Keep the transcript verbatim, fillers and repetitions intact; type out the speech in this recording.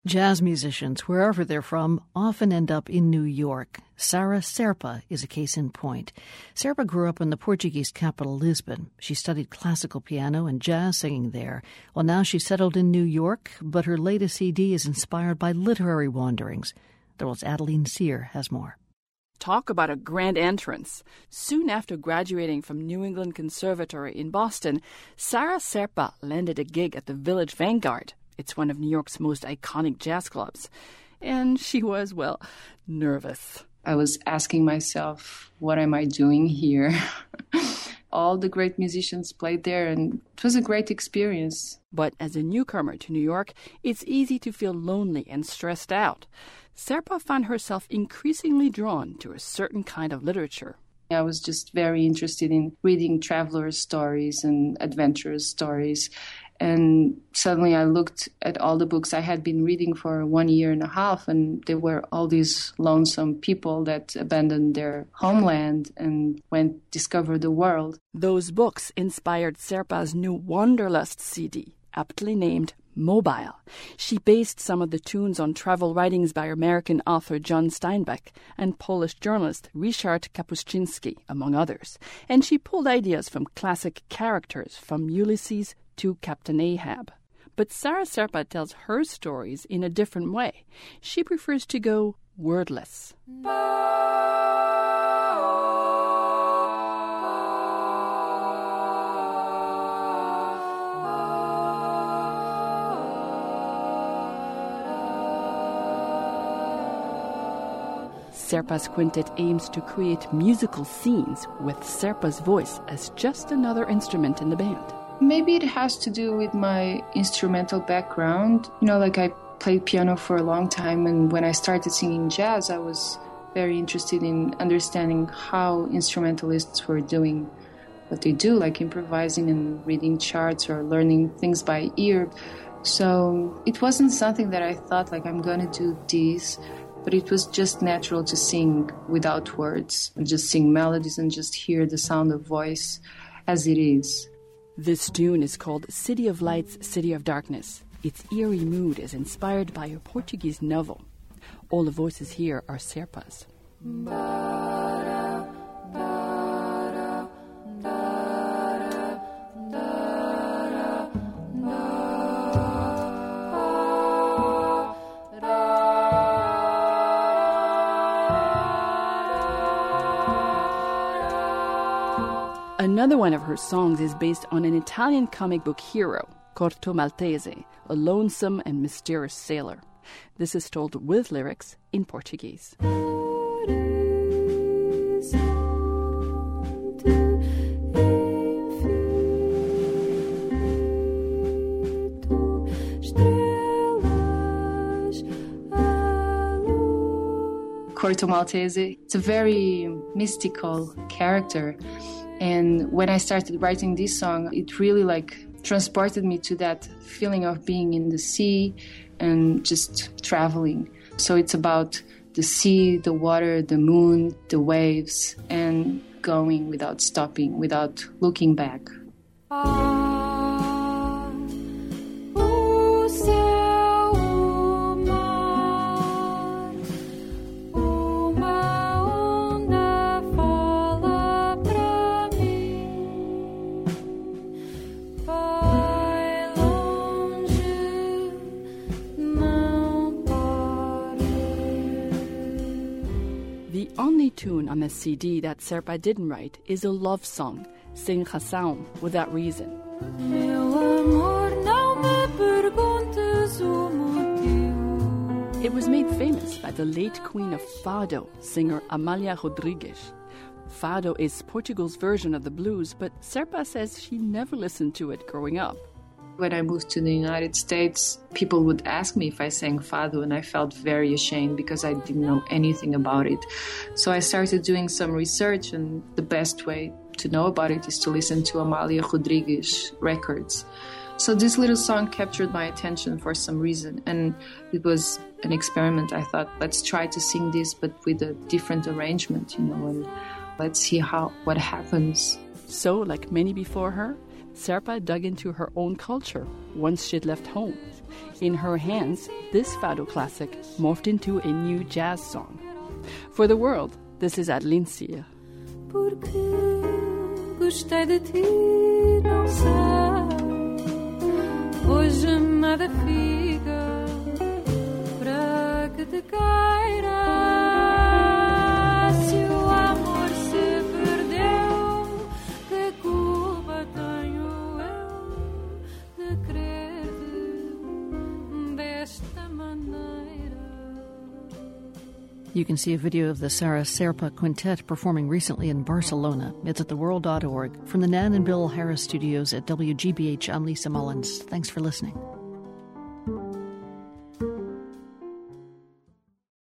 Jazz musicians, wherever they're from, often end up in New York. Sara Serpa is a case in point. Serpa grew up in the Portuguese capital, Lisbon. She studied classical piano and jazz singing there. Well, now she's settled in New York, but her latest C D is inspired by literary wanderings. The world's Adeline Sear has more. Talk about a grand entrance. Soon after graduating from New England Conservatory in Boston, Sara Serpa landed a gig at the Village Vanguard. It's one of New York's most iconic jazz clubs. And she was, well, nervous. I was asking myself, what am I doing here? All the great musicians played there, and it was a great experience. But as a newcomer to New York, it's easy to feel lonely and stressed out. Serpa found herself increasingly drawn to a certain kind of literature. I was just very interested in reading travelers' stories and adventurers' stories. And suddenly I looked at all the books I had been reading for one year and a half, and there were all these lonesome people that abandoned their homeland and went discover the world. Those books inspired Serpa's new Wanderlust C D, aptly named Mobile. She based some of the tunes on travel writings by American author John Steinbeck and Polish journalist Ryszard Kapuscinski, among others. And she pulled ideas from classic characters, from Ulysses to Captain Ahab. But Sara Serpa tells her stories in a different way. She prefers to go wordless. Serpa's quintet aims to create musical scenes with Serpa's voice as just another instrument in the band. Maybe it has to do with my instrumental background. You know, like I played piano for a long time, and when I started singing jazz, I was very interested in understanding how instrumentalists were doing what they do, like improvising and reading charts or learning things by ear. So it wasn't something that I thought, like, I'm going to do this, but it was just natural to sing without words, and just sing melodies and just hear the sound of voice as it is. This tune is called City of Lights, City of Darkness. Its eerie mood is inspired by a Portuguese novel. All the voices here are Serpa's. Another one of her songs is based on an Italian comic book hero, Corto Maltese, a lonesome and mysterious sailor. This is told with lyrics in Portuguese. Corto Maltese, it's a very mystical character. And when I started writing this song, it really like transported me to that feeling of being in the sea and just traveling. So it's about the sea, the water, the moon, the waves, and going without stopping, without looking back. The only tune on the C D that Serpa didn't write is a love song, Sem Razão, Without Reason. It was made famous by the late queen of Fado, singer Amália Rodrigues. Fado is Portugal's version of the blues, but Serpa says she never listened to it growing up. When I moved to the United States, people would ask me if I sang fado, and I felt very ashamed because I didn't know anything about it. So I started doing some research, and the best way to know about it is to listen to Amália Rodrigues records. So this little song captured my attention for some reason, and it was an experiment. I thought, let's try to sing this, but with a different arrangement, you know, and let's see how what happens. So, like many before her, Serpa dug into her own culture once she'd left home. In her hands, this fado classic morphed into a new jazz song. For the world, this is Adeline Cyr. Porque gostei de ti, não sei. Hoje nada fica para que te queira. Se o amor se perdeu, que culpa tenho eu de querer-te desta maneira? You can see a video of the Sara Serpa Quintet performing recently in Barcelona. It's at the world dot org. From the Nan and Bill Harris studios at W G B H, I'm Lisa Mullins. Thanks for listening.